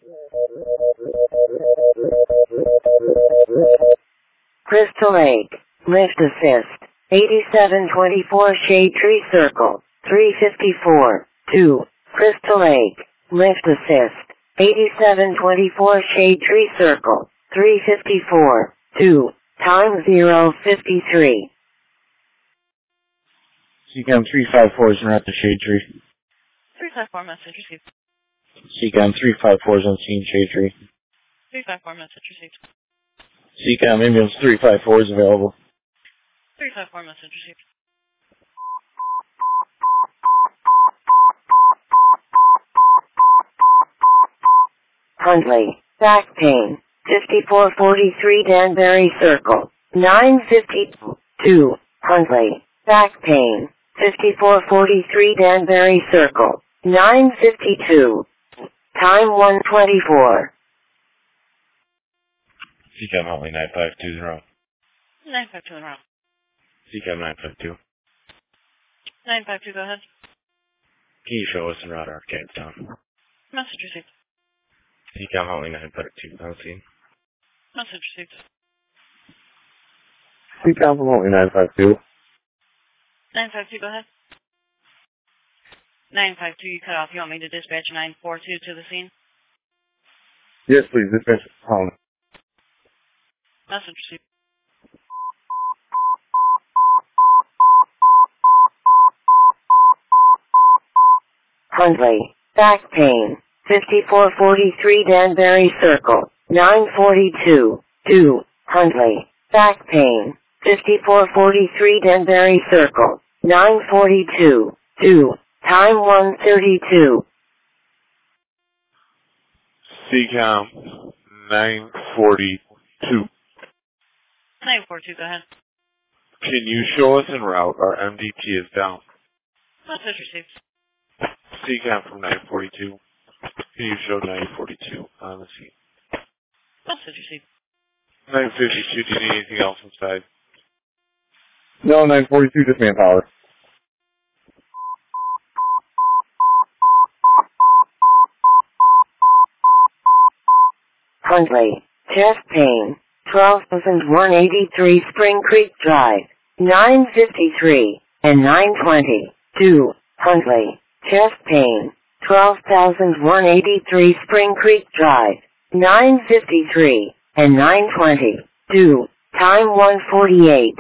Crystal Lake, lift assist, 8724 Shade Tree Circle, 354, 2, Crystal Lake, lift assist, 8724 Shade Tree Circle, 354, 2, time 053. CCAM 354 is at the Shade Tree. 354 message received. CCAM 354 is on scene, Shade Tree. 354 message received. CCAM ambulance 354 is available. 354 message received. Huntley, back pain, 5443 Danbury Circle, 952, Huntley, back pain, 5443 Danbury Circle, 952, time 124. CCAM Huntley 9520. 952 in route. CCAM 952. 952, go ahead. Can you show us en route our CAD's down? Message received. CCAM Huntley 952, on scene. Message received. CCAM Huntley 952. 952, go ahead. 952, you cut off. You want me to dispatch 942 to the scene? Yes, please. Dispatch Huntley. Message received. Huntley, back pain, 5443 Danbury Circle, 942, 2, Huntley, back pain, 5443 Danbury Circle, 942, 2, time 132. CCAM 942. 942, go ahead. Can you show us en route our MDT is down? Message received. CCAM from 942. Can you show 942 on the scene? Message received. 952, do you need anything else inside? No, 942, just manpower. Huntley, chest pain, 12,183 Spring Creek Drive, 953, and 920, 2, Huntley, chest pain, 12,183 Spring Creek Drive, 953, and 920, 2, time 148.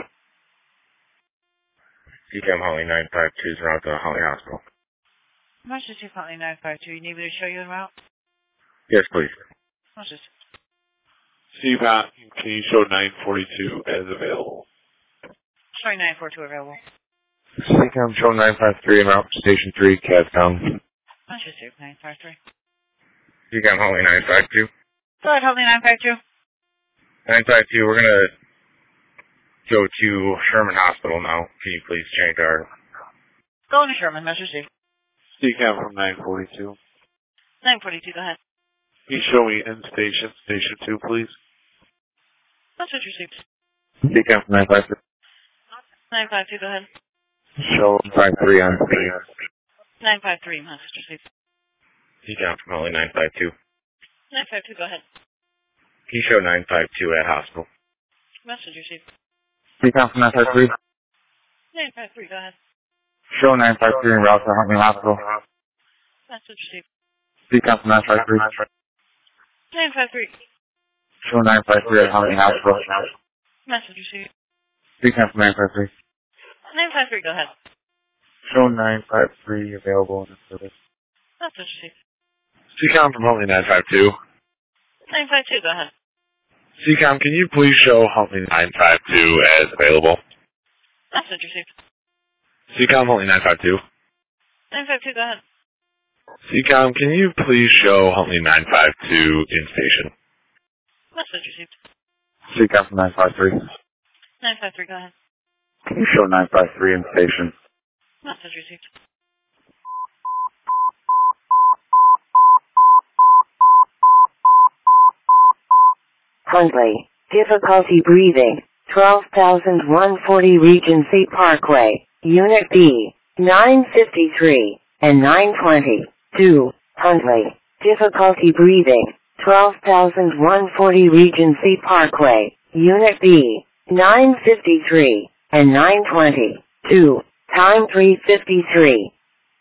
CCAM Huntley 952 is en route to Huntley Hospital. Message received, Huntley 952. You need me to show you en route? Yes, please. Message. CPAT, can you show 942 as available? Sorry, 942 available. CCAM show 953 en route to Station 3, CAD's down. Message received, 953. CCAM Huntley 952. Go ahead, Huntley 952. 952, we're gonna go to Sherman Hospital now. Can you please change our... Go to Sherman, message received. CCAM from 942. 942, go ahead. Can you show me in station, station 2, please? Message received. CCAM from 953. 952, go ahead. Show 53 on 953, message received. CCAM from Huntley 952. 952, go ahead. Can you show 952 at hospital? Message received. CCAM from 953. 953, go ahead. Show 953 en route to Huntley Hospital. Message received. CCAM from 953. 953. Show 953 at Huntley Hospital. Message received. CCAM from 953. 953, go ahead. Show 953 available in the service. Message received. CCAM from Huntley 952. 952, go ahead. CCAM, can you please show Huntley 952 as available? Message received. CCAM Huntley 952. 952, go ahead. CCAM, can you please show Huntley 952 in station? Message received. CCAM from 953. 953, go ahead. Can you show 953 in station? Message received. Huntley, difficulty breathing, 12,140 Regency Parkway, Unit B, 953, and 920, 2, Huntley, difficulty breathing, 12,140 Regency Parkway, Unit B, 953 and 920. 2. Time 3:53.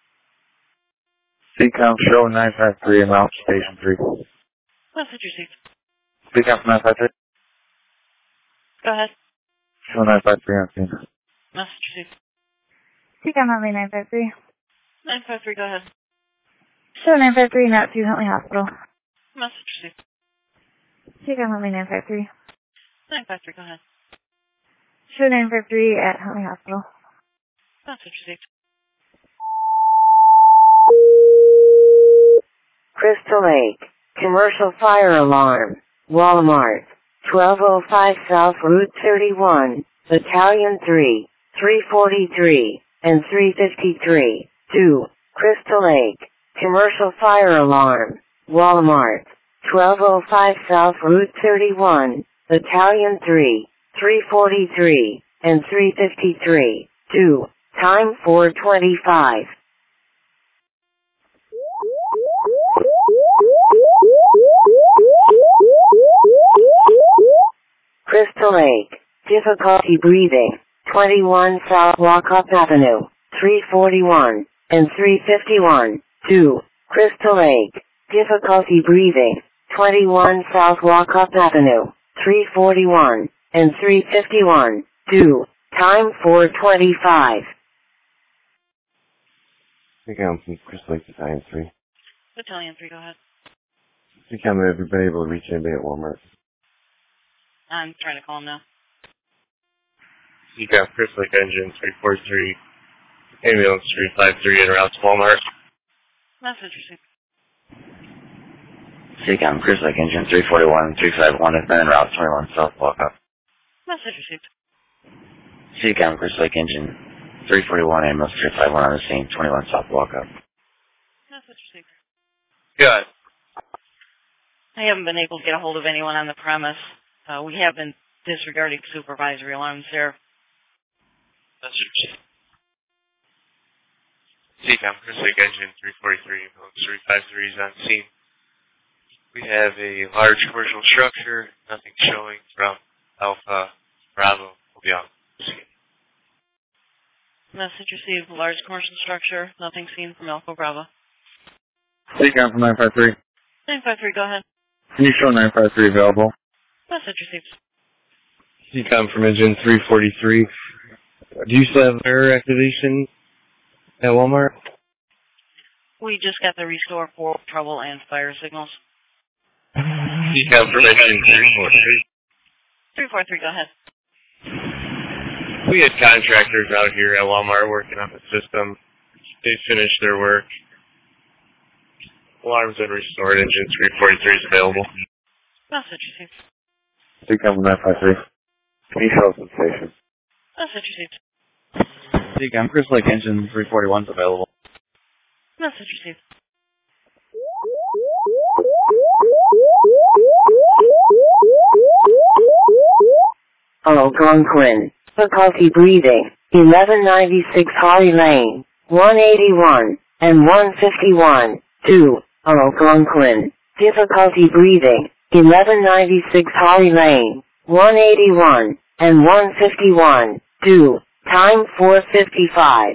CCOM show 953 and route station 3. Message received. CCOM 953. Go ahead. Show 953 on scene. Message received. CCOM Huntley 953. 953, go ahead. Show 953 not to Huntley Hospital. Message received. CCOM Huntley 953. 953, go ahead. Show 953 at Huntley Hospital. Message received. Crystal Lake, commercial fire alarm, Walmart, 1205 South Route 31, Battalion 3, 343, and 353. 2. Crystal Lake, commercial fire alarm, Walmart, 1205 South Route 31, Battalion 3, 343, and 353. 2. Time 4:25. Crystal Lake, difficulty breathing, 21 South Walkup Avenue, 341, and 351. 2. Crystal Lake, difficulty breathing, 21 South Walkup Avenue, 341, and 351. 2. Time 4:25. CCOM from Crystal Lake Battalion 3. Battalion 3, go ahead. CCOM, have you been able to reach anybody at Walmart? I'm trying to call him now. CCOM Crystal Lake Engine 343. Ambulance 353 en route to Walmart. Message received. CCOM Crystal Lake Engine 341 351 has been en route 21 South Walkup. Message received. CCOM Crystal Lake Engine 341 ambulance 351 on the scene 21 South Walkup. Message received. Good. I haven't been able to get a hold of anyone on the premise. We have been disregarding supervisory alarms there. Message received. CCOM Crystal Lake Engine 343, ambulance 353 is on scene. We have a large commercial structure, nothing showing from Alpha Bravo. Will be on scene. Message received. Large commercial structure. Nothing seen from Alpha Bravo. CCOM from 953. 953, go ahead. Can you show 953 available? Message received. CCOM from Engine 343. Do you still have error activation at Walmart? We just got the restore for trouble and fire signals. CCOM from Engine 343. 343, go ahead. We had contractors out here at Walmart working on the system. They finished their work. Alarms been restored. Engine 343 is available. Message received. CCOM from 953. Can you show sensation? Message received. CCOM Crystal Lake Engine 341 is available. Message received. Algonquin, difficulty breathing, 1196 Holly Lane, 181, and 151. 2. Algonquin, difficulty breathing, 1196 Holly Lane, 181, and 151. 2. Time 4:55.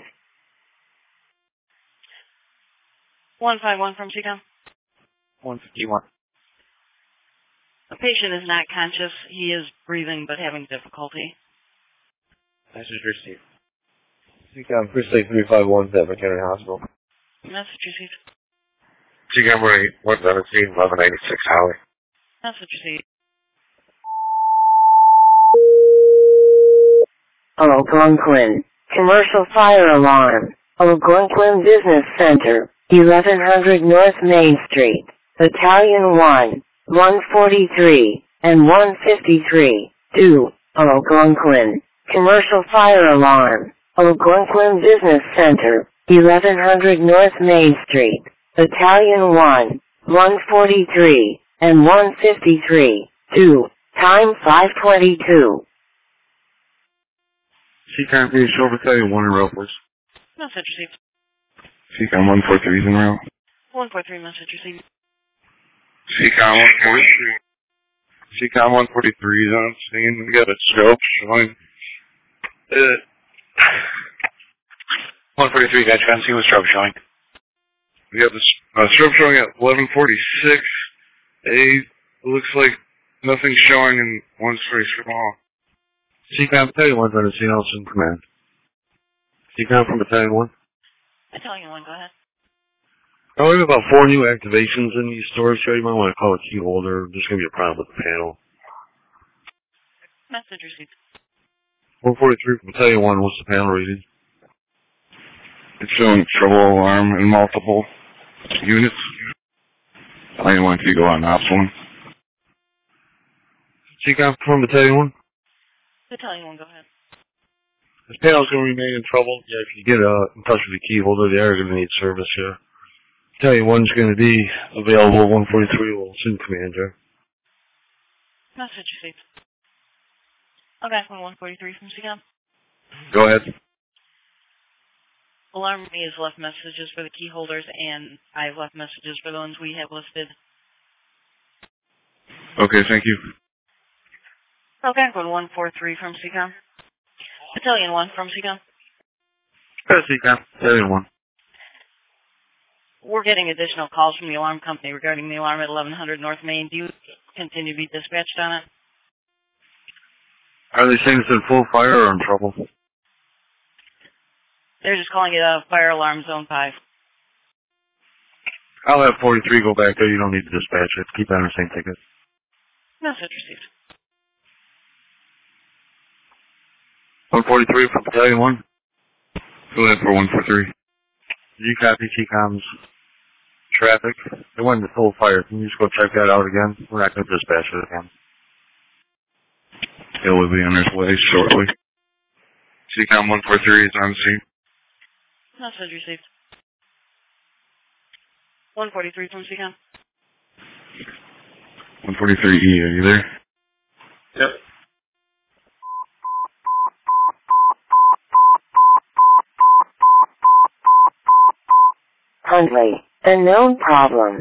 151 from CCOM. 151. The patient is not conscious. He is breathing but having difficulty. Message received. CCOM Crystal Lake 351 at McHenry Hospital. Message received. CCOM 117, 1196 Holly. Message received. Algonquin, commercial fire alarm, Algonquin Business Center, 1100 North Main Street, Battalion 1, 143, and 153. 2. Algonquin, commercial fire alarm, Algonquin Business Center, 1100 North Main Street, Battalion 1, 143, and 153. 2. Time 5:22. CCOM, can you show Battalion 1 in row, please? Message received. CCOM 143 is in row. 143, message received. CCOM 143. CCOM 143 is on scene. We got a strobe showing. 143, got you on scene with strobe showing. We got the strobe showing at 1146. It looks like nothing's showing and one's very small. CCOM Battalion 1's on the scene, also in command. CCOM from Battalion 1. Battalion 1, go ahead. Oh, we have about 4 new activations in these stores, so you might want to call a key holder. There's going to be a problem with the panel. Message received. 143 from Battalion 1, what's the panel reading? It's showing trouble alarm in multiple units. I want you to go on Ops 1. CCOM from Battalion 1. Battalion 1, go ahead. This panel's going to remain in trouble. Yeah, if you get in touch with the key holder, they are going to need service here. Battalion 1's going to be available. 143 will soon command you. Message received. Okay, 143 from CCOM. Go ahead. Alarm me has left messages for the key holders, and I've left messages for the ones we have listed. Okay, thank you. Okay, 143 from CCOM. Battalion 1 from CCOM. CCOM. Battalion 1. We're getting additional calls from the alarm company regarding the alarm at 1100 North Main. Do you continue to be dispatched on it? Are they saying it's in full fire or in trouble? They're just calling it a fire alarm zone 5. I'll have 43 go back there. You don't need to dispatch it. Keep on the same ticket. Message received. 143 from Battalion 1. Go ahead for 143. You copy CCOM's traffic? They went into full fire. Can you just go check that out again? We're not going to dispatch it again. It will be on its way shortly. CCOM 143 is on scene. Message received. 143 from CCOM. 143E, are you there? Yep. Huntley, unknown problem.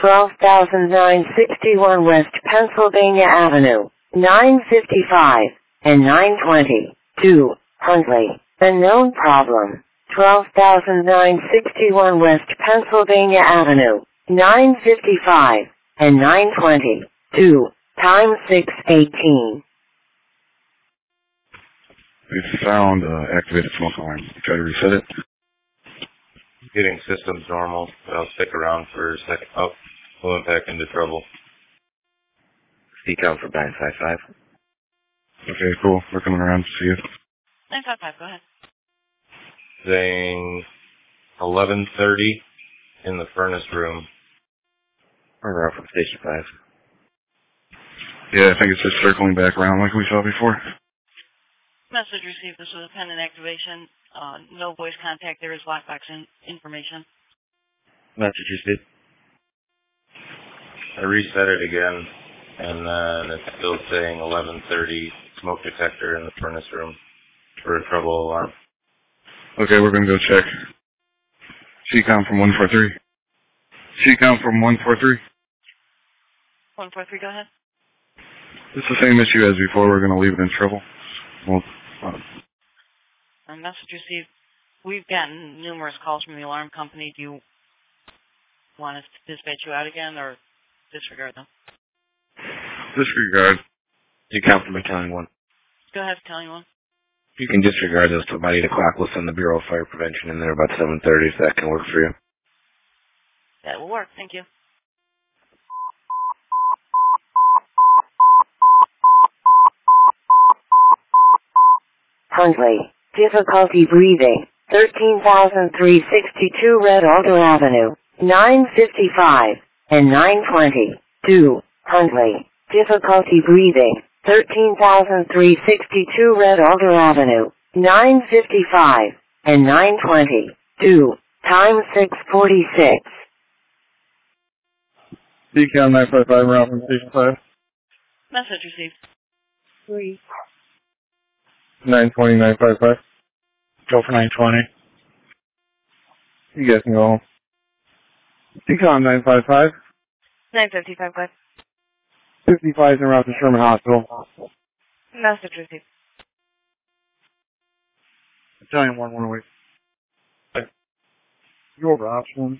12,961 West Pennsylvania Avenue, 955 and 920. 2. Huntley, unknown problem. 12,961 West Pennsylvania Avenue, 955 and 920. 2. Time 6:18. We found activated smoke alarm. Try to reset it. Getting systems normal, but I'll stick around for a second. Oh, we went back into trouble. CCOM for 955. Okay, cool. We're coming around to see you. 955, go ahead. Saying 11:30 in the furnace room. We're out from Station 5. Yeah, I think it's just circling back around like we saw before. Message received. This was a pendant activation. No voice contact. There is lockbox information. Message received. I reset it again, and then it's still saying 11:30 smoke detector in the furnace room for a trouble alarm. Okay, we're going to go check. CCOM from 143. CCOM from 143. 143, go ahead. It's the same issue as before. We're going to leave it in trouble. Well, Message received. We've gotten numerous calls from the alarm company. Do you want us to dispatch you out again or disregard them? disregard. CCOM from Battalion 1. Go ahead, Battalion 1. You can disregard those till about 8 o'clock. We'll send the Bureau of Fire Prevention in there about 7:30 if that can work for you. That will work. Thank you. Huntley, difficulty breathing, 13,362 Red Alder Avenue, 955 and 920. 2. Huntley, difficulty breathing, 13,362 Red Alder Avenue, 955 and 920. 2. Time 6:46. CCOM 955, round from Station 5. Message received. 3. 920, 955. Go for 920. You guys can go home. CCOM 955. 955, go ahead. 55 is en route to Sherman Hospital. Message received. Italian 118. You over option?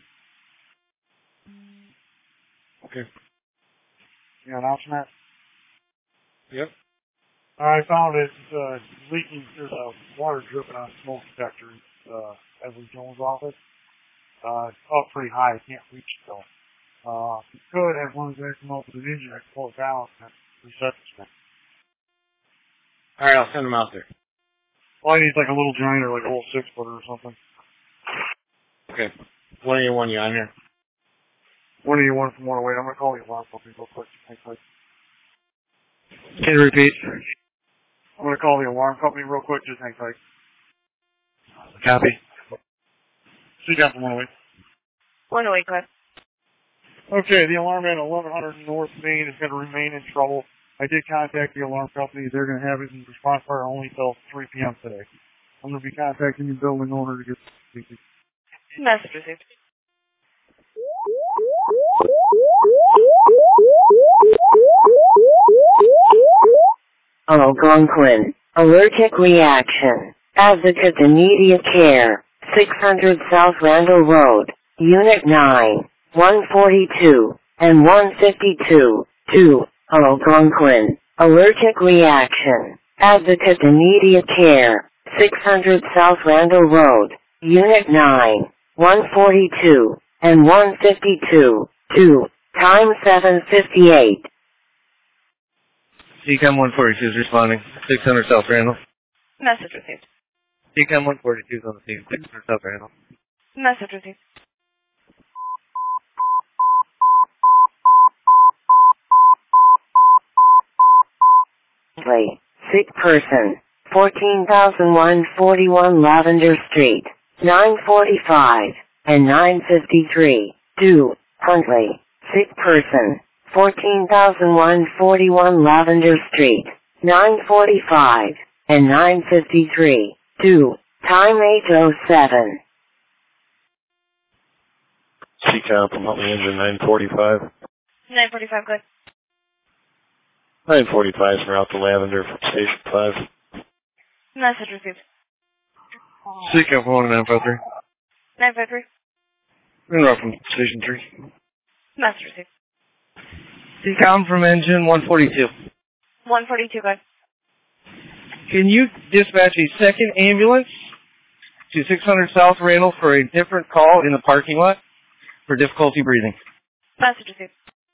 Okay. You got an option at? Yep. I found it's leaking. There's a water dripping on a smoke detector in Edward Jones' office. It's up pretty high. I can't reach it though. You could, as long as I come up with an engine, I can pull it down and reset the thing. Alright, I'll send them out there. Well, I need like a little grinder, like a little 6-footer or something. Okay. When are you on here? When do you want from 108? I'm going to call the alarm company real quick. Thanks, Mike. Can you repeat? I'm going to call the alarm company real quick. Just hang tight. Copy. See you down from 108. 108, go ahead. Okay, the alarm at 1100 North Main is going to remain in trouble. I did contact the alarm company. They're going to have it in response fire only till 3 p.m. today. I'm going to be contacting the building owner to get speaking. Message received. Algonquin. Allergic reaction. Advocate immediate care. 600 South Randall Road. Unit 9. 142 and 152. 2. Algonquin. Allergic reaction. Advocate immediate care. 600 South Randall Road. Unit 9. 142 and 152. 2. Time 7:58. CCOM 142 is responding. 600 South Randall. Message received. CCOM 142 is on the scene. 600 South Randall. Message received. Sick person. 14,141 Lavender Street. 945 and 953. 2. Huntley. Sick person. 14,141 Lavender Street. 945 and 953. 2. Time 8:07. CCOM from Huntley Engine 945. 945, go ahead. 945 is route to Lavender from Station 5. Message received. CCOM from 953. 953. En route from Station 3. Message received. CCOM from engine 142. 142, go ahead. Can you dispatch a second ambulance to 600 South Randall for a different call in the parking lot for difficulty breathing? Message received.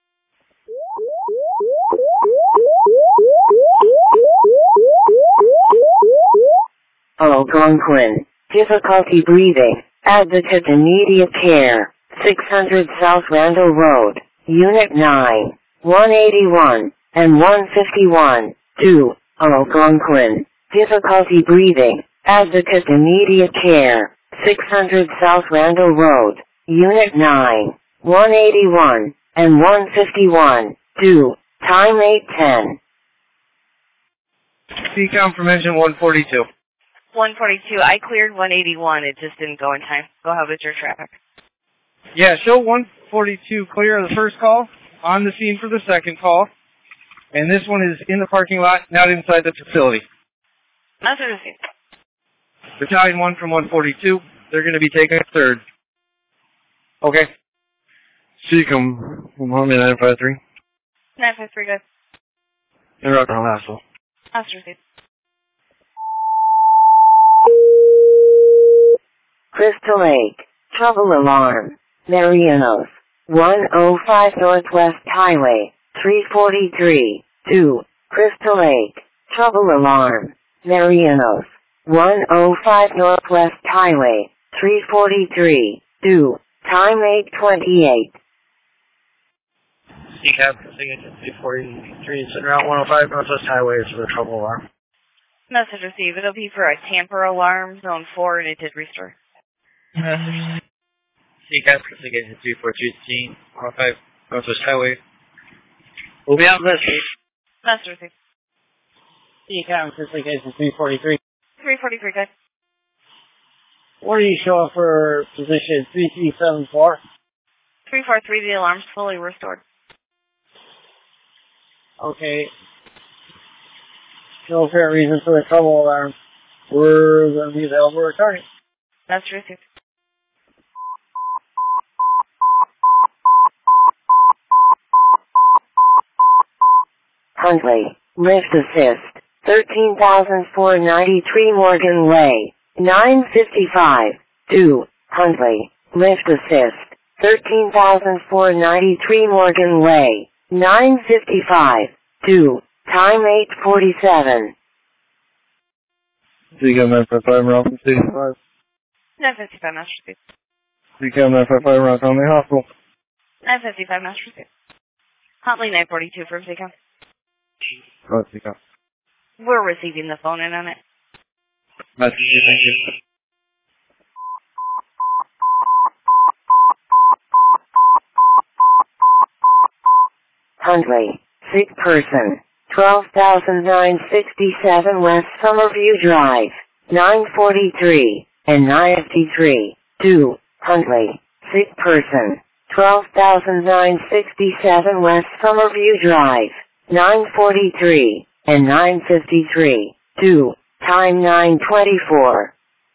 Algonquin. Difficulty breathing. Advocate immediate care. 600 South Randall Road. Unit 9. 181 and 151. 2. Algonquin. Difficulty breathing. Advocate immediate care. 600 South Randall Road. Unit 9. 181 and 151. 2. Time 8:10. CCOM from engine 142. 142. I cleared 181. It just didn't go in time. Go ahead with your traffic. Yeah, show 142 clear of the first call, on the scene for the second call, and this one is in the parking lot, not inside the facility. Message received. Battalion 1 from 142, they're going to be taking a third. Okay. CCOM from Huntley 953. 953, go ahead. En route to Hassel. Message received. Crystal Lake. Trouble alarm. Marianos. 105 Northwest Highway. 343. 2. Crystal Lake. Trouble alarm. Marianos. 105 Northwest Highway. 343. 2. Time 8:28. CCAP, Signature 343, sitting route 105 Northwest Highway is for the trouble alarm. Message received. It'll be for a tamper alarm, zone 4, and it did restore. CCAP, Signature 343, 105 Northwest Highway. We'll be out this week. Message received. CCAP, Signature 343. 343, go ahead. What are you showing for position 3374? 343, the alarm's fully restored. Okay. No apparent reason for the trouble alarm. We're going to be available to return. That's received. Huntley, lift assist, 13,493 Morgan Way, 955, 2, Huntley, lift assist, 13,493 Morgan Way, 955, 2, time 8:47. Seacam 955, Ralph from Station 5. 955, Master received. Seacam 955, Ralph from the hospital. 955, Master received. Huntley 942 from Seacom. Oh, Seacam. We're receiving the phone in on it. Message, thank you. Huntley, sick person, 12,967 West Summerview Drive, 943, and 953, 2, Huntley, sick person, 12,967 West Summerview Drive, 943, and 953, 2, time 9:24.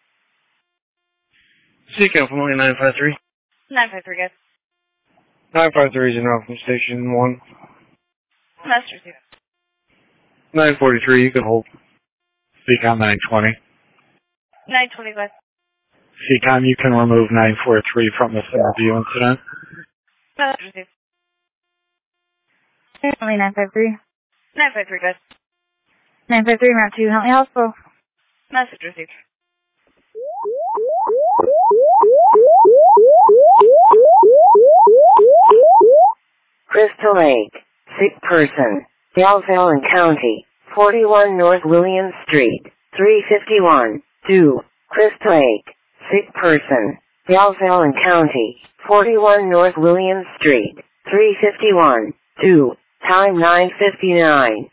Seacam from 953. 953, guys. 953 is in Ralph from Station 1. Master received. 943, you can hold. Seacom 920. 920, guys. Seacom, you can remove 943 from the Summerview incident. Master received. Huntley 953. 953, guys. 953, route 2, Huntley Hospital. Message received. Crystal Lake, sick person, Allen County, 41 North Williams Street, 351, 2, Crystal Lake, sick person, Allen County, 41 North Williams Street, 351, 2, time 9:59.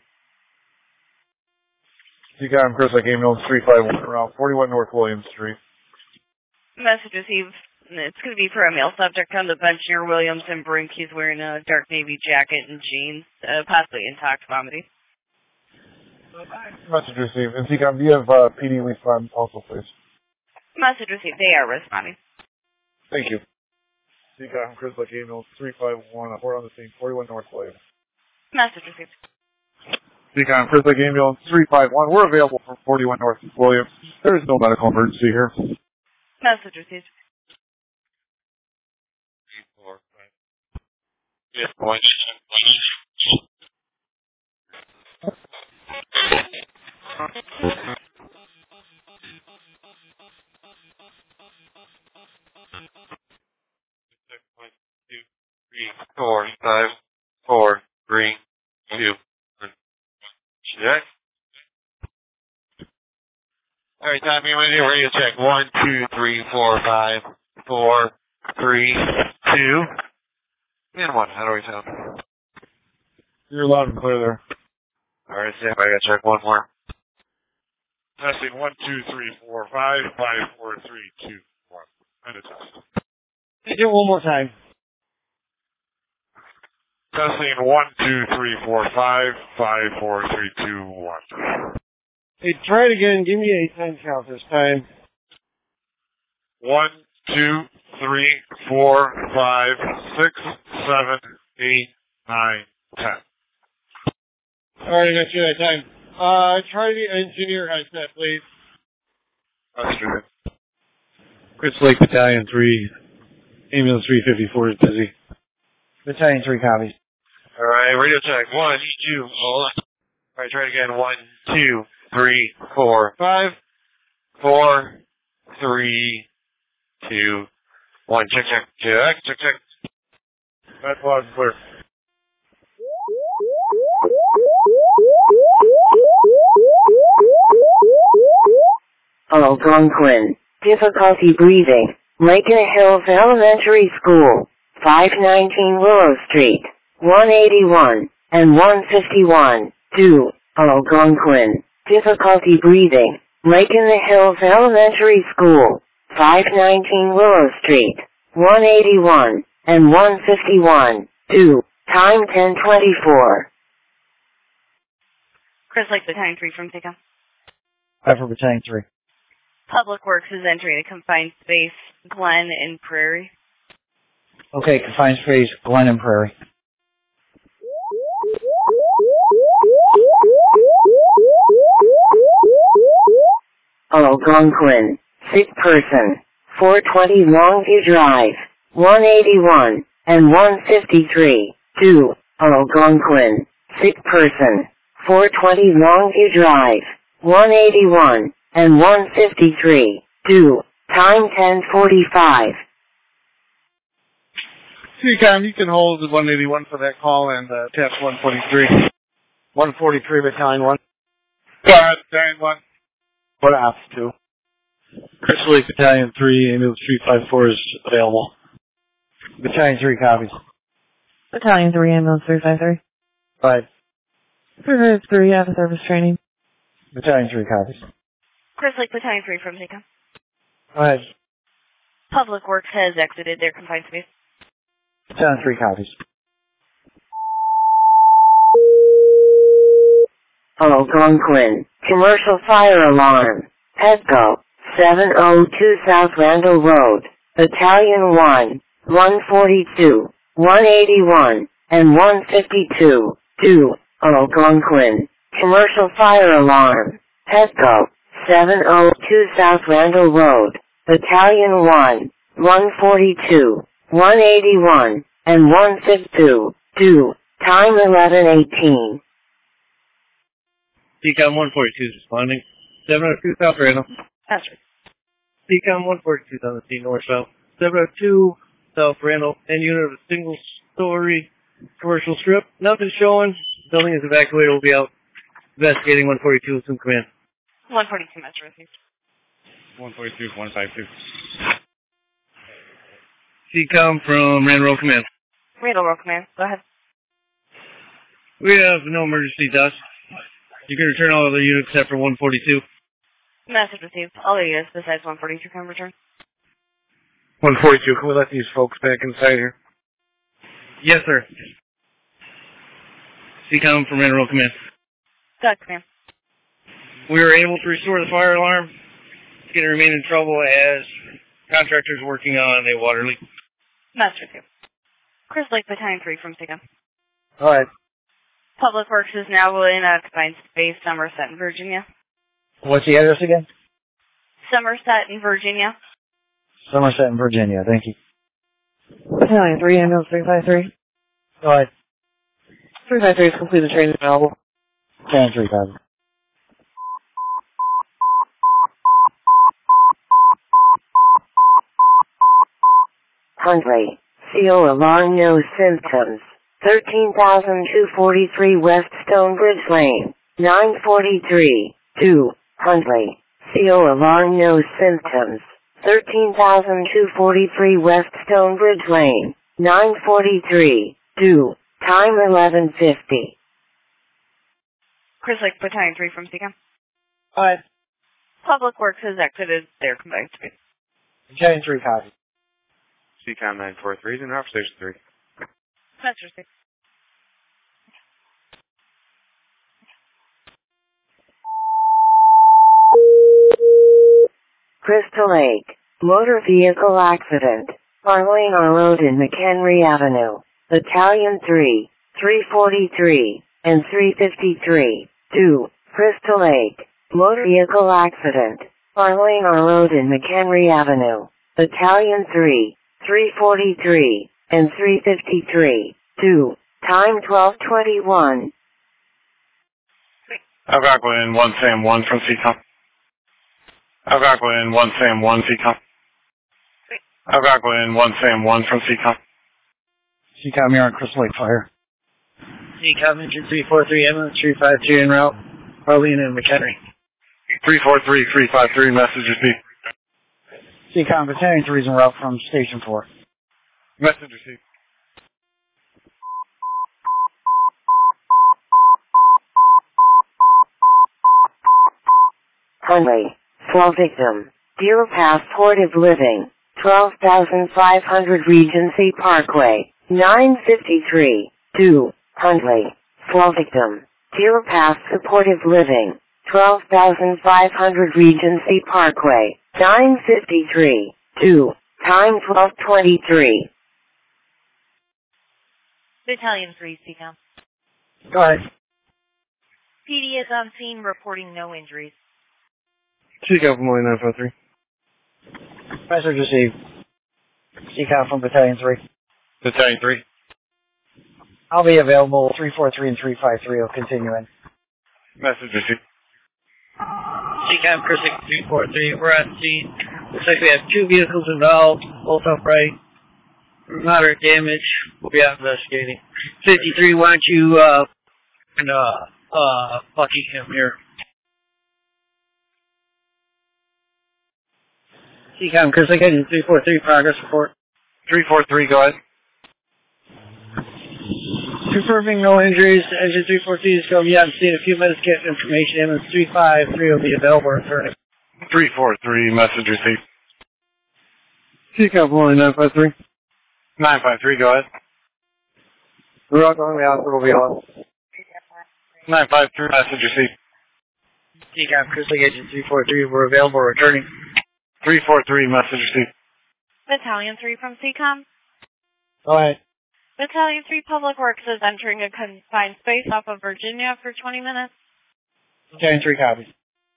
Seacam, Chris, like ambulance 351, around 41 North Williams Street. Message received. It's going to be for a male subject on the bench near Williams and Brink. He's wearing a dark navy jacket and jeans, possibly intox vomiting. Message received. And Seacam, do you have PD respond also, please? Message received. They are responding. Thank you. Seacam, Chris, like ambulance 351, we're on the scene, 41 North Williams. Message received. Seacom, Chris, like ambulance 351, we're available for 41 North Williams. There is no medical emergency here. Message received. Yes, one. Four, 5, 4, 3, 2, 1. Check. All right, Tommy, I'm going to do a radio check. 1, 2, 3, 4, 5, 4, 3, 2, and 1. How do we sound? You're loud and clear there. All right, Sam, I got to check one more. Testing 1, 2, 3, 4, 5, 5, 4, 3, 2, 1. And a test. Do it one more time. Testing 1, 2, 3, 4, 5, 5, 4, 3, 2, 1. Hey, try it again. Give me a time count this time. 1, 2, 3, 4, 5, 6, 7, 8, 9, 10. All right, I got you that time. Try the engineer headset, please. That's good. Chris Lake, Battalion 3, ambulance 354 is busy. Battalion 3 copies. All right, radio check. 1, 2, hold on. All right, try it again. 1, 2, 3, 4, 5, 4, 3, 2, 1. Check, check, check, check, check. That's loud and clear. Algonquin, difficulty breathing, Lincoln Hills Elementary School, 519 Willow Street, 181, and 151, 2, Algonquin, difficulty breathing, Lincoln Hills Elementary School, 519 Willow Street, 181, and 151, 2, time 10:24. Chris Lake Battalion 3 from Seacom. 5 for Battalion 3. Public Works is entering a confined space, Glen and Prairie. Okay, confined space, Glen and Prairie. Algonquin, sick person, 420 Longview Drive, 181 and 153, 2, Algonquin, sick person, 420 Longview Drive, 181 and 153, 2, time 10:45. Seacom, you can hold the 181 for that call and test 143. 143 Battalion 1. Battalion 1. What ops 2? Chris Lake Battalion 3, ambulance 354 is available. Battalion 3 copies. Battalion 3, ambulance 353. 5. 353, out of service training. Battalion 3 copies. Chris Lake Battalion 3 from Seacom. 5. Public Works has exited their confined space. Battalion 3 copies. Algonquin, commercial fire alarm, Petco, 702 South Randall Road, Battalion 1, 142, 181, and 152, 2, Algonquin, commercial fire alarm, Petco, 702 South Randall Road, Battalion 1, 142, 181, and 152, 2, time 11:18. Seacom 142 is responding. 702 South Randall. That's right. Seacom 142 is on the scene north-south. 702 South Randall. End unit of a single-story commercial strip. Nothing showing. Building is evacuated. We'll be out investigating 142 with some command. 142 Metro received. 142, 152. Seacom from Randall Command. Randall Roll Command. Go ahead. We have no emergency dust. You can return all other units except for 142. Message received. All the units besides 142 can return. 142, can we let these folks back inside here? Yes, sir. Seacom from Randall Command. Go ahead, Command. We were able to restore the fire alarm. It's going to remain in trouble as contractors working on a water leak. Message received. Chris Lake Battalion 3 from Seacom. All right. Public Works is now in a confined space, Somerset in Virginia. What's the address again? Somerset in Virginia. Somerset in Virginia. Thank you. Battalion 3, ambulance 353. All right. 353 is completed training available. Battalion 3, copy. Huntley, CO alarm, no symptoms. 13,243 West Stonebridge Lane, 943, 2, Huntley, CO alarm, no symptoms. 13,243 West Stonebridge Lane, 943, 2, time 11:50. Chris Lake Battalion 3 from Seacom. All right. Public Works has exited their confined space. Battalion 3, copy. Seacom 943 is in Rock Station 3. Message received. Crystal Lake, motor vehicle accident, following our road in McHenry Avenue, Battalion 3, 343, and 353, 2, Crystal Lake, motor vehicle accident, following our road in McHenry Avenue, Battalion 3, 343, and 353, 2, time 12:21. Algonquin 1 Sam 1 from Seacom. Algonquin 1 Sam 1 Seacom. Algonquin 1 Sam 1 from Seacom. Seacom, you're on Crystal Lake Fire. Seacom, engine 343, ambulance 353 en route. Arlene and McHenry. 343, 353, message received. Seacom, Battalion 3 is en route from Station 4. Message received. Huntley, fall victim, Deer Path Supportive Living, 12,500 Regency Parkway, 953, 2, Huntley, fall victim, Deer Path Supportive Living, 12,500 Regency Parkway, 953, 2, time 12:23. Battalion 3, CCOM. Go ahead. PD is on scene reporting no injuries. CCOM from 953. Message received. CCOM from Battalion 3. Battalion 3. I'll be available. 343 and 353 will continue in. Message received. CCOM, Chris 343, we're at scene. Looks like we have 2 vehicles involved, both upright. Moderate damage. We'll be out investigating. 53, why don't you, Bucky him here. CCOM, Chris Engine 343, progress report. 343, go ahead. Confirming no injuries. Engine 343 is going to be on scene in a few minutes. Get information. MS 353 will be available returning. 343, message received. CCOM 953. 953, go ahead. We're all going to the hospital. We'll be on. 953, message received. CCOM, Chris Engine 343, we're available returning. 343, message received. Battalion 3 from CCOM. Go ahead. Battalion 3 Public Works is entering a confined space off of Virginia for 20 minutes. Battalion 3 copies.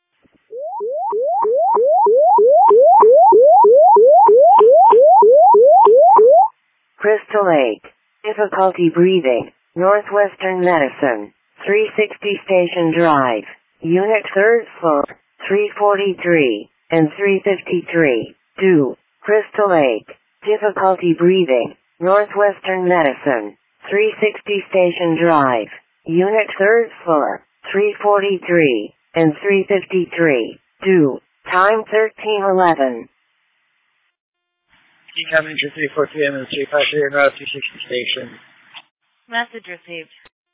Crystal Lake. Difficulty breathing. Northwestern Medicine. 360 Station Drive. Unit 3rd floor. 343 and 353. 2. Crystal Lake. Difficulty breathing. Northwestern Medicine. 360 Station Drive. Unit 3rd floor. 343 and 353. 2. Time 13:11. CCOM Engine 343 MS 353 en route 260 station. Message received.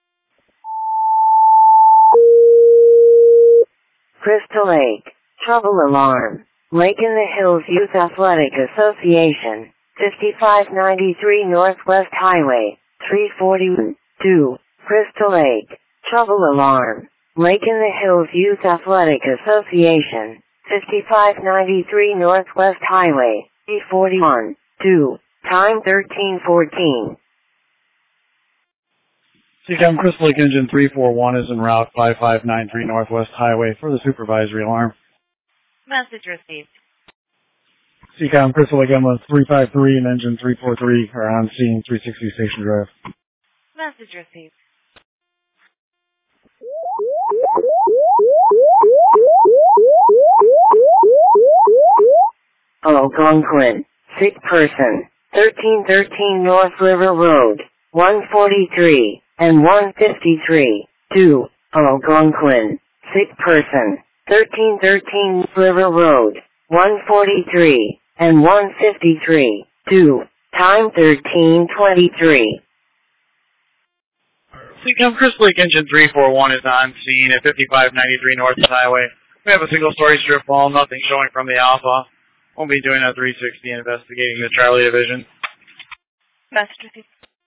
Crystal Lake. Trouble alarm. Lake in the Hills Youth Athletic Association. 5593 Northwest Highway. 341. 2. Crystal Lake. Trouble alarm. Lake in the Hills Youth Athletic Association. 5593 Northwest Highway. 341. 2. Time 13:14. CCOM Crystal Lake Engine 341 is en route 5593 Northwest Highway for the supervisory alarm. Message received. CCOM Crystal Lake Ambulance 353 and Engine 343 are on scene 360 Station Drive. Message received. Algonquin. Sick person. 1313 North River Road. 143 and 153. 2. Algonquin. Sick person. 1313 River Road. 143 and 153. 2. Time 13:23. CCOM Crystal Lake Engine 341 is on scene at 5593 North Highway. We have a single-story strip mall, nothing showing from the Alpha. We'll be doing a 360 and investigating the Charlie Division. Message received.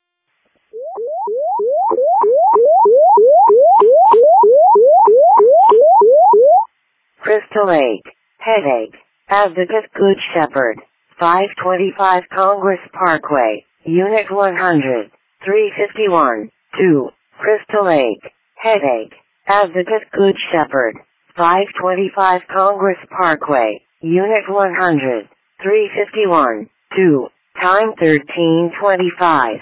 Crystal Lake. Headache. Advocate Good Shepherd. 525 Congress Parkway. Unit 100. 351. 2. Crystal Lake. Headache. Advocate Good Shepherd. 525 Congress Parkway. Unit 100. 351. 2. Time 13:25.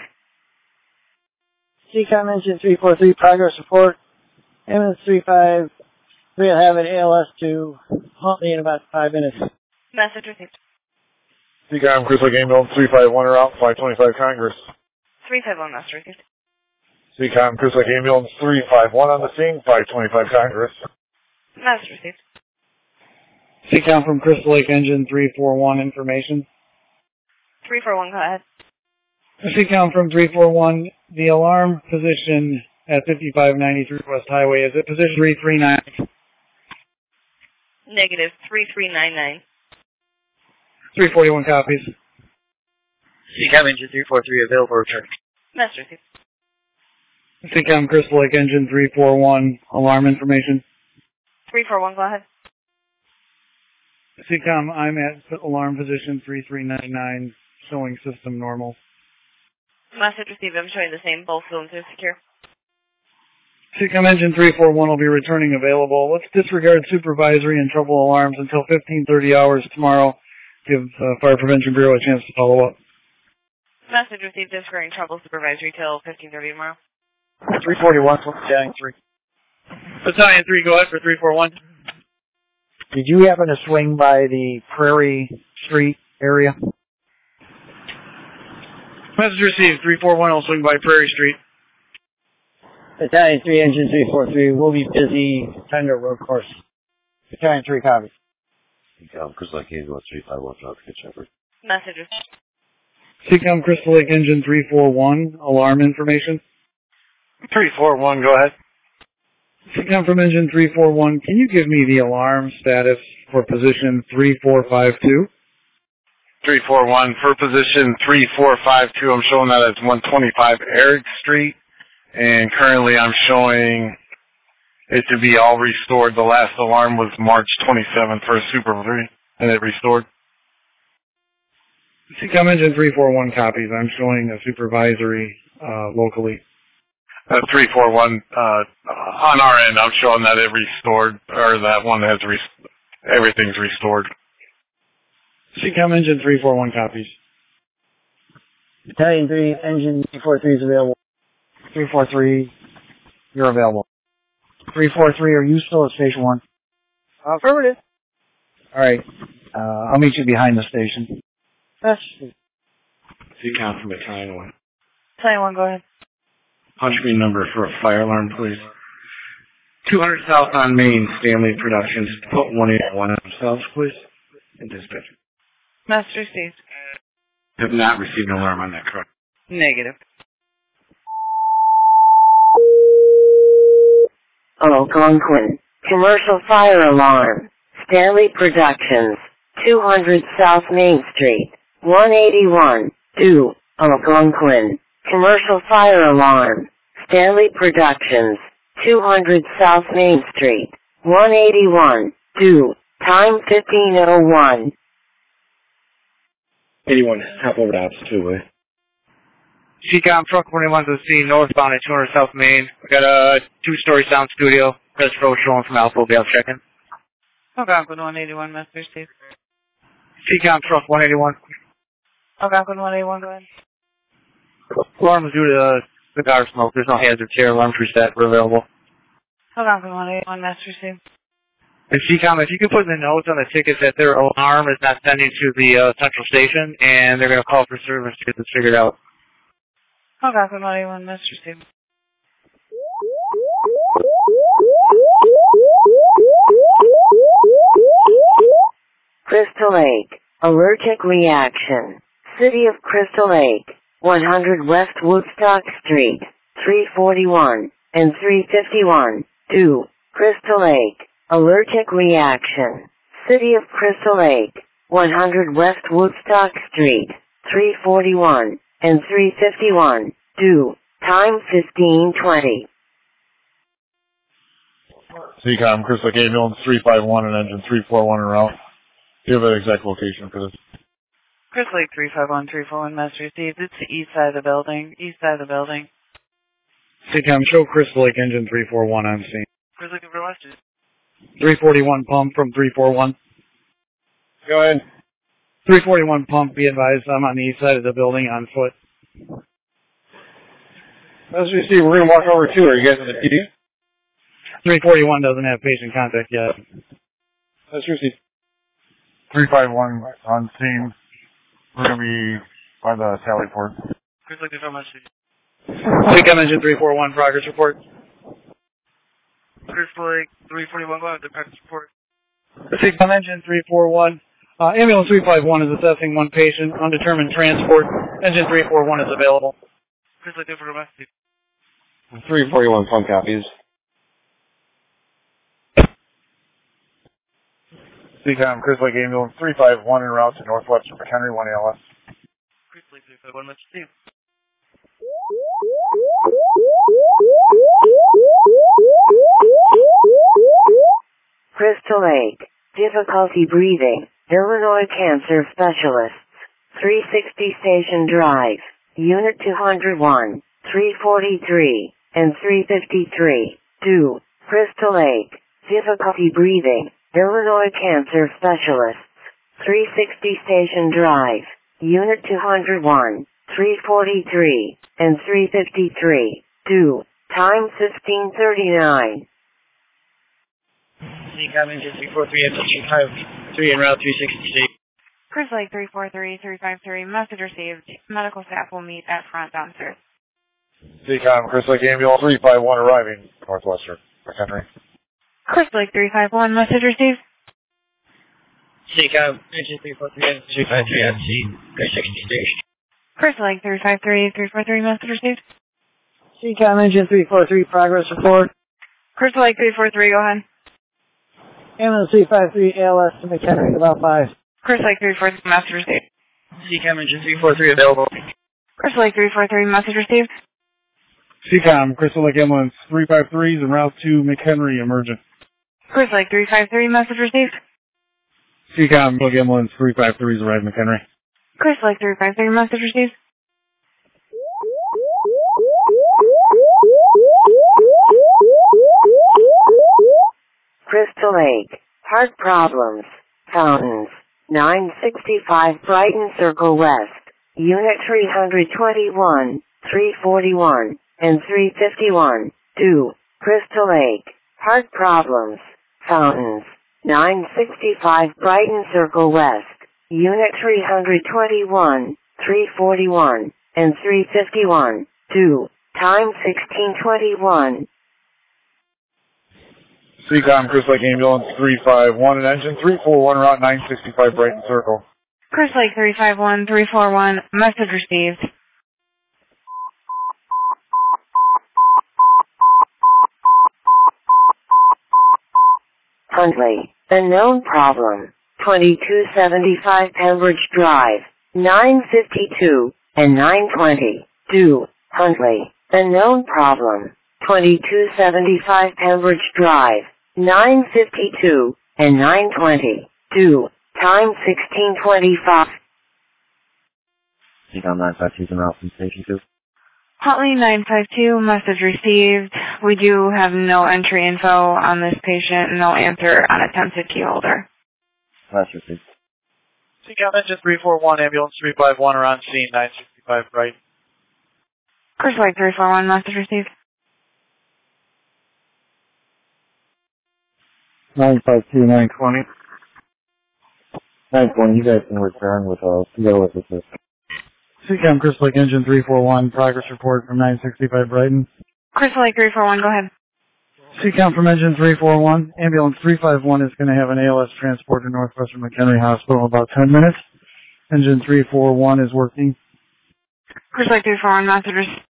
CCOM Engine 343, progress report. MS 353 will have an ALS to Huntley in about 5 minutes. Message received. CCOM Crystal Lake Ambulance 351 are out 525 Congress. 351 message received. CCOM Crystal Lake Ambulance 351 on the scene, 525 Congress. Message received. CCOM from Crystal Lake Engine 341 information. 341, go ahead. CCOM from 341, the alarm position at 5593 West Highway is at position 339. Negative 3399. 341 copies. CCOM Engine 343 available return. Message received. CCOM Crystal Lake Engine 341, alarm information. 341, go ahead. CCOM, I'm at alarm position 3399, showing system normal. Message received. I'm showing the same. Both cylinders secure. CCOM Engine 341 will be returning available. Let's disregard supervisory and trouble alarms until 15:30 hours tomorrow. Give Fire Prevention Bureau a chance to follow up. Message received. Disregarding trouble supervisory till 15:30 tomorrow. 341 from Battalion 3. Battalion 3, go ahead for 341. Did you happen to swing by the Prairie Street area? Message received. 341 will swing by Prairie Street. Battalion 3, Engine 343, we'll be busy. Tender road course. Battalion 3, copy. Crystal Lake Angel 351, South Good Shepherd. Message received. CCOM Crystal Lake Engine 341, alarm information. 341, go ahead. CCOM from Engine 341, can you give me the alarm status for position 3452? 341 for position 3452. I'm showing that as 125 Eric Street, and currently I'm showing it to be all restored. The last alarm was March 27th for a Super 3, and it restored. CCOM Engine 341 copies. I'm showing a supervisory locally. 341 on our end, I'm showing that it restored, or that one has everything's restored. CCOM Engine 341 copies. Battalion 3, Engine 343 is available. 343, you're available. 343, are you still at Station 1? Affirmative. Alright, I'll meet you behind the station. Yes. CCOM from Battalion 1. Battalion 1, go ahead. Punch me number for a fire alarm, please. 200 South on Main, Stanley Productions. Put 181 on themselves, please. And dispatch. Message received. Have not received an alarm on that truck. Negative. Algonquin. Commercial fire alarm. Stanley Productions. 200 South Main Street. 181. 2. Algonquin. Commercial fire alarm. Stanley Productions. 200 South Main Street. 181. 2. Time 15:01. 81, hop over to Ops 2, CCOM truck 21 to the scene, northbound at 200 South Main. We got a two-story sound studio. Press row showing from Alpha. We'll be out checking. Algonquin 181, message received. CCOM truck 181. Algonquin 181, go ahead. Alarm is due to cigar smoke. There's no hazard here. Alarms reset. We're available. Algonquin 181, message received. And CCOM, if you could put in the notes on the tickets that their alarm is not sending to the central station, and they're going to call for service to get this figured out. Algonquin 181, message received. Crystal Lake. Allergic reaction. City of Crystal Lake. 100 West Woodstock Street. 341 and 351. 2. Crystal Lake. Allergic reaction. City of Crystal Lake. 100 West Woodstock Street. 341 and 351. 2. Time 15:20. CCOM, Crystal Lake Ambulance 351 and Engine 341 en route. Do you have an exact location for this? Crystal Lake 351, 341, message received. It's the east side of the building. East side of the building. CCOM, show Crystal Lake Engine 341 on scene. Crystal Lake West. 341 pump from 341. Go ahead. 341 pump, be advised, I'm on the east side of the building on foot. As you see, we're going to walk over too. Are you guys in the PD? 341 doesn't have patient contact yet. Let's receive. 351 on scene. We're going to be by the tally port. Crystal Lake 341, message. CCOM Engine 341, progress report. Crystal Lake 341, go ahead, the practice report. CCOM Engine 341. Ambulance 351 is assessing one patient, undetermined transport. Engine 341 is available. Crystal Lake 341, message. 341 phone copies. CCOM, Crystal Lake Ambulance 351 en route to Northwestern McHenry 1 ALS. Crystal Lake 351, message. Crystal Lake, difficulty breathing, Illinois Cancer Specialists, 360 Station Drive, Unit 201, 343, and 353, 2, Crystal Lake, difficulty breathing, Illinois Cancer Specialists, 360 Station Drive, Unit 201, 343, and 353, 2, time 1539. CCOM engine 343 en route 360. Crystal Lake 343-353, message received. Medical staff will meet at front downstairs. CCOM, Crystal Lake Ambulance 351 arriving, Northwestern, McHenry. Crystal Lake 351, message received. CCOM engine 343 on scene, 360. Crystal Lake 353-343, message received. CCOM engine 343, progress report. Crystal Lake 343, go ahead. Ambulance 353, ALS to McHenry, about 5. Crystal Lake 343, message received. CCOM engine 343 available. Crystal Lake 343, message received. CCOM, Crystal Lake Ambulance 353 is en route to McHenry, emergent. Crystal Lake 353, message received. CCOM, Crystal Lake Ambulance 353 is arrived McHenry. Crystal Lake 353, message received. Crystal Lake, heart problems, fountains, 965 Brighton Circle West, Unit 321, 341, and 351, 2, Crystal Lake, heart problems, fountains, 965 Brighton Circle West, Unit 321, 341, and 351, 2, time 1621. CCOM, Crystal Lake Ambulance 351 and engine 341 route 965 Brighton Circle. Crystal Lake 351-341, message received. Huntley, unknown problem, 2275 Pembridge Drive, 952 and 920, 2, Huntley, unknown problem, 2275 Pembridge Drive, 952 and 920, 2, time 1625. CCOM 952 from out from Station 2. Huntley 952, message received. We do have no entry info on this patient, no answer on attempted key holder. Last received. CCOM engine 341, ambulance 351 are on scene, 965 Brighton. Crystal Lake 341, message received. 952, 920. 920, you guys can return with COS assist. CCOM, Crystal Lake engine 341, progress report from 965 Brighton. Crystal Lake 341, go ahead. CCOM from engine 341, ambulance 351 is going to have an ALS transport to Northwestern McHenry Hospital in about 10 minutes. Engine 341 is working. Crystal Lake 341, message received.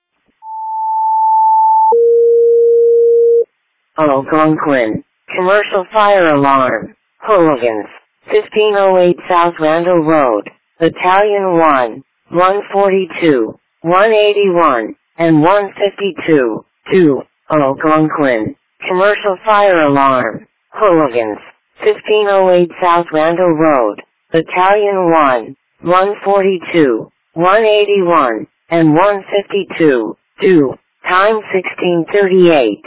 Algonquin, commercial fire alarm, hooligans, 1508 South Randall Road, Battalion 1, 142, 181, and 152, 2, Algonquin, commercial fire alarm, hooligans, 1508 South Randall Road, Battalion 1, 142, 181, and 152, 2, time 1638.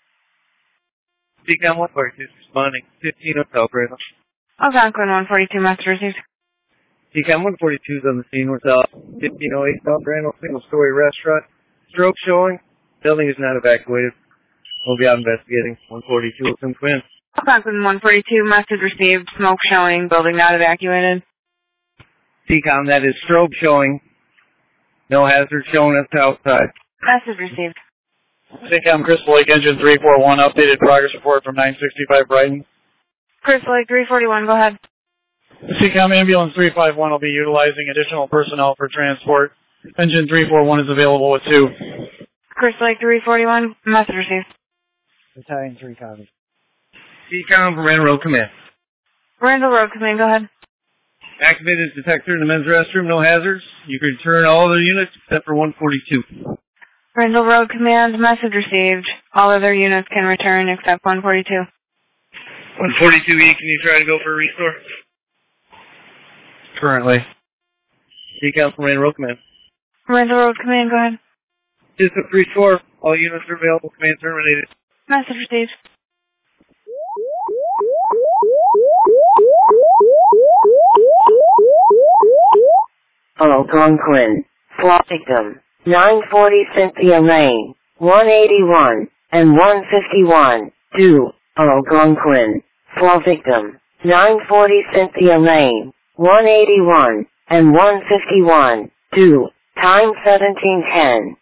CCOM 142 responding, 15 Hotel Bravo. Algonquin 142, message received. CCOM 142 is on the scene with 1508 South Randall, single-story restaurant. Stroke showing. Building is not evacuated. We'll be out investigating. 142 will come in. Algonquin 142, message received. Smoke showing. Building not evacuated. CCOM, that is strobe showing. No hazard showing us outside. Message received. CCOM, Crystal Lake engine 341, updated progress report from 965 Brighton. Crystal Lake 341, go ahead. CCOM ambulance 351 will be utilizing additional personnel for transport. Engine 341 is available with 2. Crystal Lake 341, message received. Battalion 3 copy. CCOM from Randall Road Command. Randall Road Command, go ahead. Activated detector in the men's restroom, no hazards. You can return all other units except for 142. Randall Road Command, message received. All other units can return except 142. 142E, can you try to go for a restore? Currently. Decount from Randall Road Command. Randall Road Command, go ahead. District 3-4, all units are available, command terminated. Message received. Algonquin. Swap victim. 940 Cynthia Lane. 181 and 151. Do. Algonquin. Swap victim. 940 Cynthia Lane. 181 and 151. Do. Time 1710.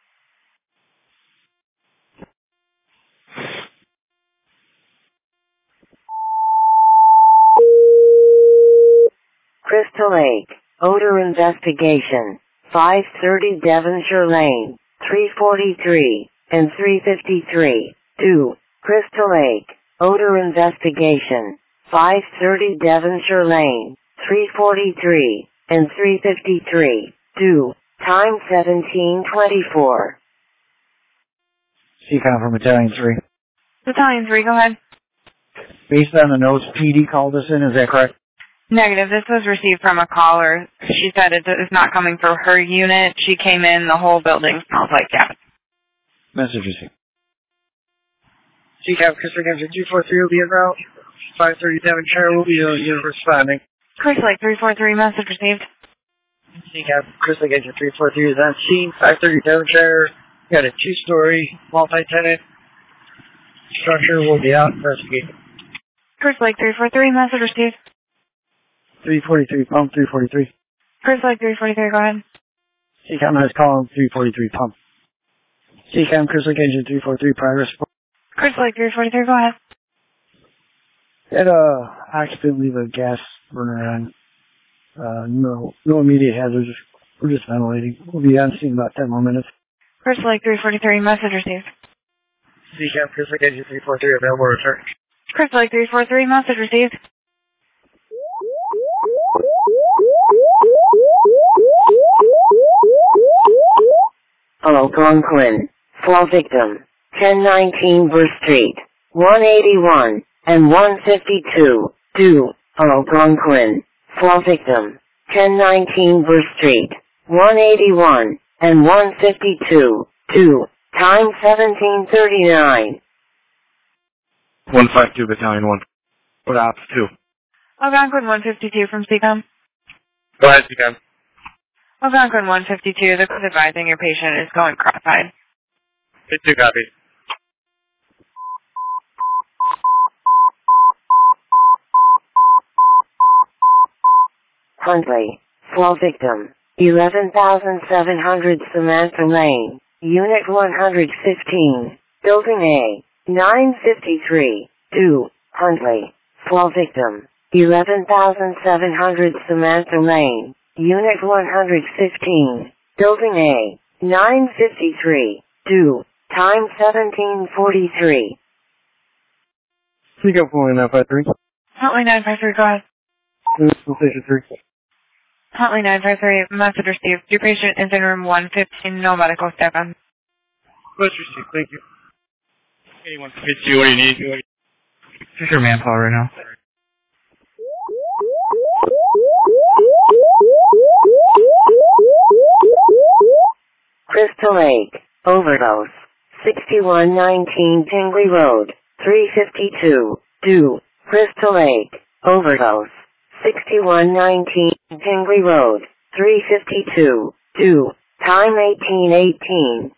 Crystal Lake. Odor investigation. 530 Devonshire Lane. 343 and 353. Do. Crystal Lake. Odor investigation. 530 Devonshire Lane. 343 and 353. Do. Time 1724. CCOM from Battalion 3. Battalion 3, go ahead. Based on the notes, PD called us in, is that correct? Negative. This was received from a caller. She said it's not coming from her unit. She came in, the whole building smells like gas. Message received. CCAP, Crystal Lake 243 will be en route. 537 Chair will be unit responding. Crystal Lake 343, message received. CCAP, Crystal Lake 343 is on scene. 537 Chair. Got a 2-story multi-tenant structure will be out investigating. Crystal Lake 343, message received. 343, pump 343. Crystal Lake 343, go ahead. CCOM has column 343, pump. CCOM, Crystal Lake Engine 343, progress. Crystal Lake 343, go ahead. Had occupant leave a gas burner on. No immediate hazards. We're just ventilating. We'll be on scene in about 10 more minutes. Crystal Lake 343, message received. CCAP, Crystal Lake Engine 343, available return. Crystal Lake 343, message received. Algonquin. Fall victim. 1019 Burr Street. 181 and 152. Do. Algonquin. Fall victim. 1019 Burr Street. 181 and 152. Do. Time 1739. 152 Battalion 1. What ops 2? Algonquin 152 from CCOM. Go ahead, CCOM. Algonquin 152, the code advising your patient is going cross-eyed. 52 copy. Huntley. Fall victim. 11,700 Samantha Lane. Unit 115. Building A. 953. Do. Huntley. Fall victim. 11,700 Samantha Lane. Unit 115. Building A. 953. Do. Time 1743. CCAP, 953. Huntley 953, go ahead. Station 3. Huntley 953, message received. Your patient is in room 115, no medical staff on. Message received, thank you. 8152, what do you need? Just your manpower right now. Crystal Lake. Overdose. 6119 Tingley Road. 352. Do. Crystal Lake. Overdose. 6119 Tingley Road. 352. Do. Time 1818.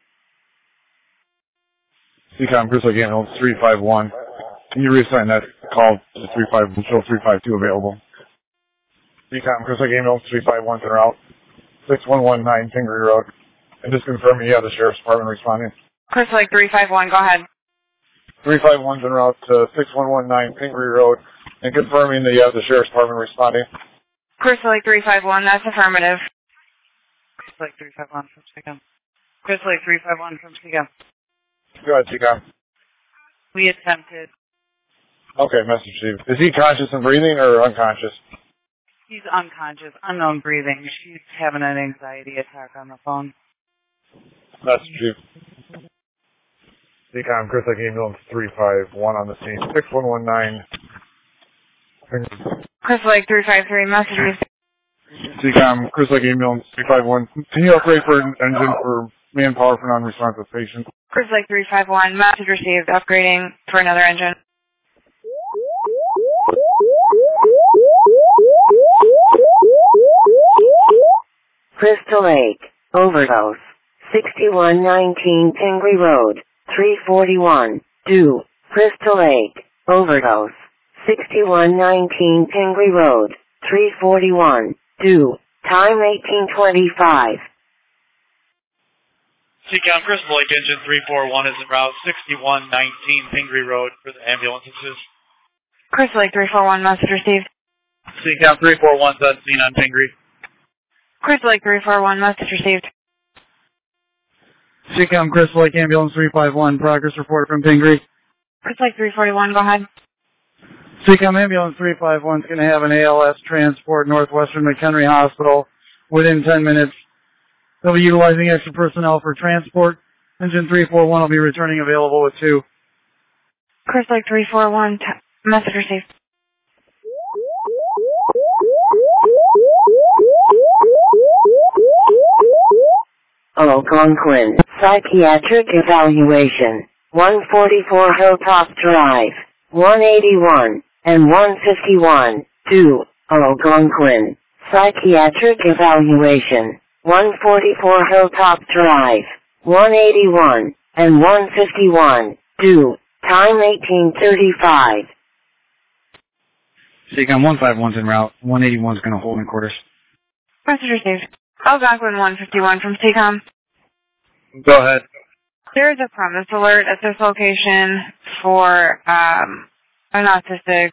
CCOM, Crystal Lake Ambulance 351. Can you reassign that call to 35, show 352 available? CCOM, Crystal Lake Ambulance 351 en route. 6119 Tingley Road. And just confirming you have the Sheriff's Department responding. Crystal Lake 351, go ahead. 351's en route to 6119 Pingree Road, and confirming that you have the Sheriff's Department responding. Crystal Lake 351, that's affirmative. Crystal Lake 351 from CCOM. Crystal Lake 351 from CCOM. Go ahead, CCOM. We attempted. Okay, message received. Is he conscious and breathing or unconscious? He's unconscious, unknown breathing. She's having an anxiety attack on the phone. Message received. CCOM, Crystal Lake Ambulance 351 on the scene. 6119 Crystal Lake 353, message received. CCOM, Crystal Lake Ambulance 351. Can you upgrade for an engine for manpower for non-responsive patients? Crystal Lake 351, message received. Upgrading for another engine. Crystal Lake, overdose. 6119 Pingree Road, 341, due. Crystal Lake, overdose. 6119 Pingree Road, 341, due. Time 1825. CCOM, Crystal Lake Engine 341 is en route 6119 Pingree Road for the ambulances. Crystal Lake 341, message received. CCOM 341 is on scene on Pingree. Crystal Lake 341, message received. CCOM, Crystal Lake Ambulance 351, progress report from Pingree. Crystal Lake 341, go ahead. CCOM, Ambulance 351 is going to have an ALS transport Northwestern McHenry Hospital within 10 minutes. They'll be utilizing extra personnel for transport. Engine 341 will be returning available with 2. Crystal Lake 341, message received. Algonquin, psychiatric evaluation, 144 Hilltop Drive, 181, and 151, 2, Algonquin, psychiatric evaluation, 144 Hilltop Drive, 181, and 151, 2, time 1835. CCOM 151's en route. 181's going to hold in quarters. Message received. Algonquin 151 from CCOM. Go ahead. There is a premise alert at this location for an autistic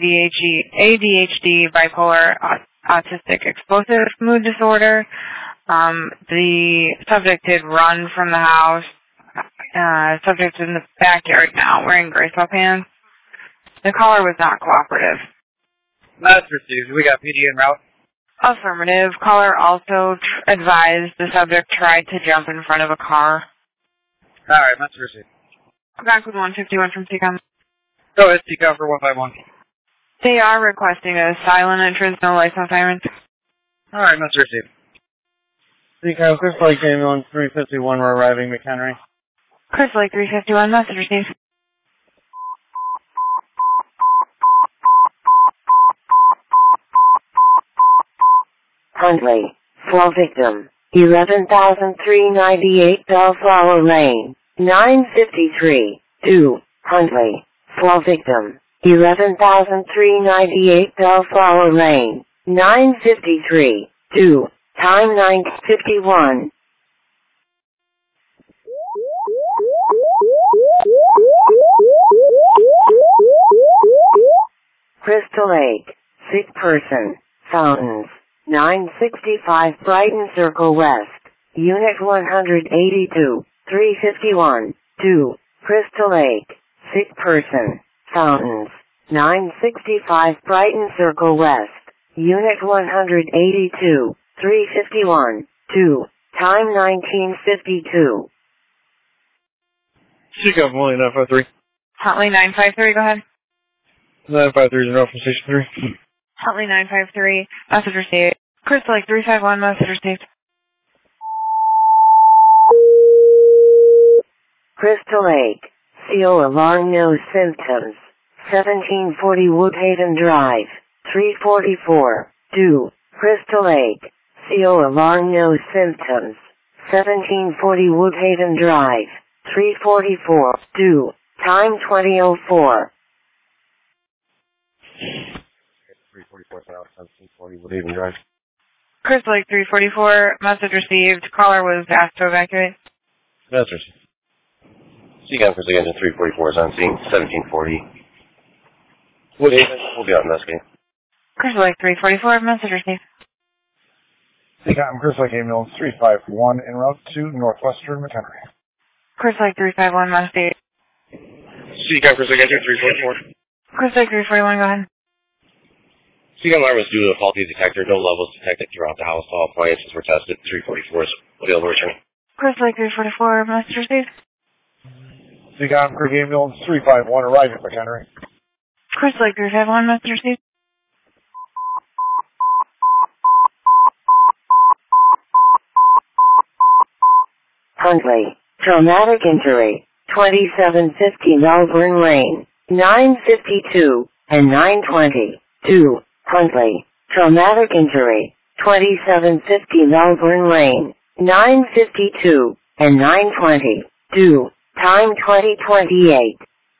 ADHD bipolar autistic explosive mood disorder. The subject did run from the house. Subject's in the backyard now wearing gray sweatpants. The caller was not cooperative. Message received. We got PD en route. Affirmative. Caller also advised the subject tried to jump in front of a car. Alright, message received. Algonquin 151 from CCOM. Go ahead, CCOM for 151. They are requesting a silent entrance, no license sirens. Alright, message received. CCOM, Crystal Lake Ambulance 351, we're arriving McHenry. Crystal Lake 351, message received. Huntley, fall victim, 11,398 Bellflower Lane, 953, 2, Huntley, fall victim, 11,398 Bellflower Lane, 953, 2, time 9:51. Crystal Lake, sick person, Fountains, 965 Brighton Circle West, Unit 182, 351, 2, Crystal Lake, sick person, Fountains, 965 Brighton Circle West, Unit 182, 351, 2, time 1952. CCOM 953. Huntley 953, go ahead. 953 is en route from Station 3. Huntley 953, message received. Crystal Lake 351, message received. Crystal Lake, CO alarm no symptoms, 1740 Woodhaven Drive, 344, 2, Crystal Lake, CO alarm no symptoms, 1740 Woodhaven Drive, 344, 2, time 2004. 344 South, 1740 Woodhaven Drive. Crystal Lake 344, message received. Caller was asked to evacuate. Message. CCOM Crystal Lake Engine 344 is on scene, 1740 Woodhaven. We'll be out in this game. Crystal Lake 344, message received. CCOM Crystal Lake Ambulance 351 en route to Northwestern McHenry. Crystal Lake 351, message. CCOM Crystal Lake Engine 344. Crystal Lake 341, go ahead. CCOM alarm was due to a faulty detector. No levels detected throughout the house. All appliances were tested. 344s available returning. Crystal Lake 344, message received. CCOM Crystal Lake Ambulance 351 arriving at McHenry. Crystal Lake 351, message received. Huntley, traumatic injury, 2750 Melbourne Lane, 952 and 920. 2. Huntley, traumatic injury, 2750 Melbourne Lane, 952 and 920. 2. Time 2028.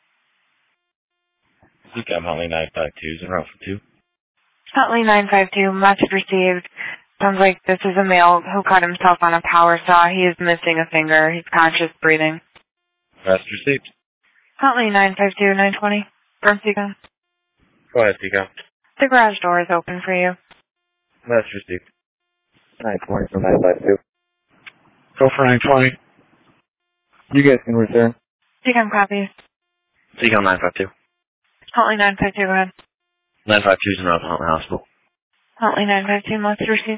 CCAM Huntley 952 is en route for 2. Huntley 952, message received. Sounds like this is a male who cut himself on a power saw. He is missing a finger. He's conscious, breathing. Message received. Huntley 952, 920, from CCAM. Go ahead, CCAM. The garage door is open for you. Message received. 920 from 952. Go for 920. You guys can return. CCAM copies. CCAM 952. Huntley 952, go ahead. 952 is en route to Huntley Hospital. Huntley 952, message received.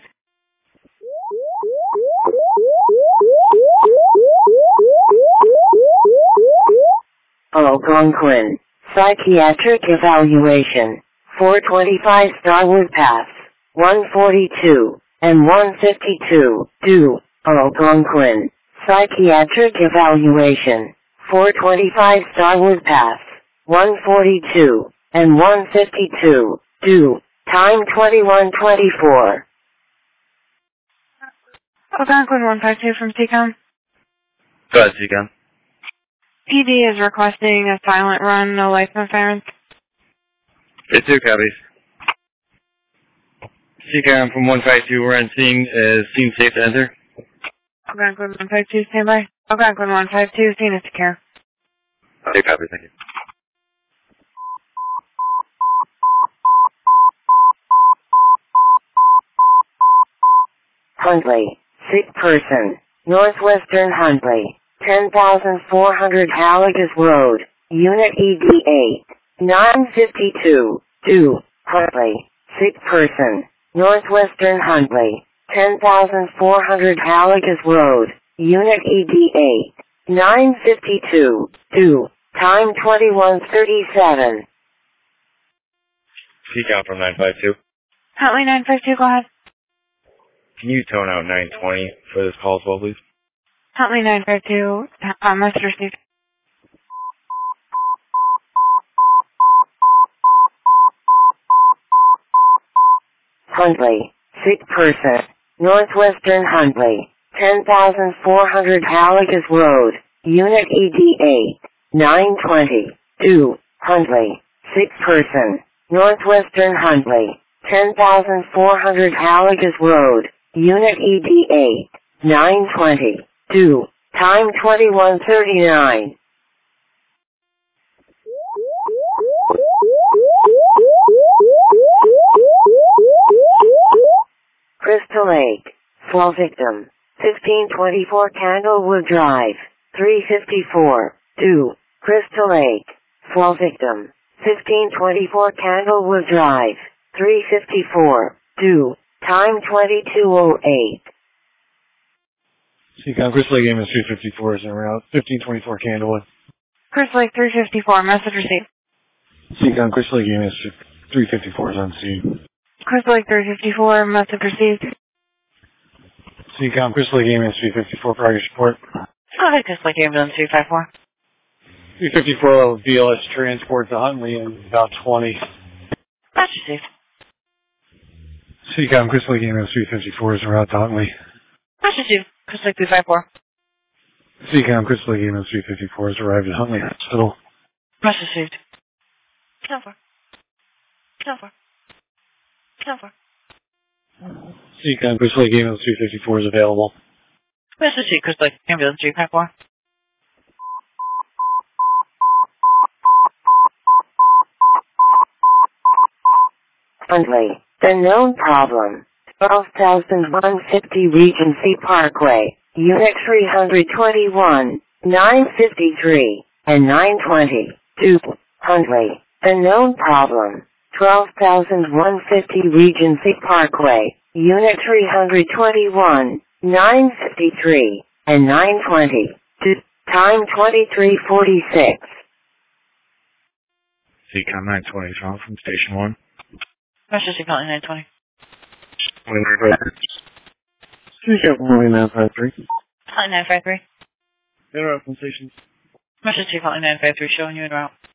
Algonquin, psychiatric evaluation, 425 Starwood Pass, 142 and 152. 2. Algonquin, psychiatric evaluation, 425 Starwood Pass, 142 and 152. 2. Time 2124. Algonquin 152 from CCAM. Go ahead, CCAM. PD is requesting a silent run, no life interference. It's 2 copies. CCAM from 152, we're on scene. Scene safe to enter. Algonquin 152, stand by. Algonquin 152, scene is secure. 2 copies, thank you. Huntley, sick person, Northwestern Huntley, 10,400 Halligas Road, Unit ED8, 952. 2. Huntley, sick person, Northwestern Huntley, 10,400 Halligas Road, Unit ED8, 952. 2. Time 2137. CCAM from 952. Huntley 952, go ahead. Can you tone out 920 for this call as well, please? Huntley 952, message received. Huntley, sick person, Northwestern Huntley, 10,400 Halligas Road, Unit ED8, 920. 2. Huntley, sick person, Northwestern Huntley, 10,400 Halligas Road, Unit ED8, 920. 2. Time 2139. Crystal Lake, fall victim, 1524 Candlewood Drive, 354. 2. Crystal Lake, fall victim, 1524 Candlewood Drive, 354. 2. Time 2208. CCAM, Crystal Lake Ambulance 354 is en route. 1524 Candlewood. Crystal Lake 354, message received. CCAM, Crystal Lake Ambulance 354 is on scene. Crystal Lake 354, message received. CCAM, Crystal Lake Ambulance 354, progress report. Go ahead, Crystal Lake Ambulance 354. 354 level BLS transport to Huntley in about 20. Message received. CCAM, Crystal Lake Ambulance 354 is en route to Huntley. Message received. Crystal Lake 354. CCAM, Crystal Lake Ambulance 354 has arrived at Huntley Hospital. Message received. Stand for. CCAM, Crystal Lake Ambulance 354 is available. Message received. Crystal Lake Ambulance 354. Huntley, the known problem, 12,150 Regency Parkway, Unit 321, 953, and 920. 2. Huntley, the known problem, 12,150 Regency Parkway, Unit 321, 953, and 920. 2. Time 2346. CCAM 920 John from Station 1. Message received. 920. CCAM, 953. 953. Interrupt from station. Commission Chief Huntley 953 showing you en route.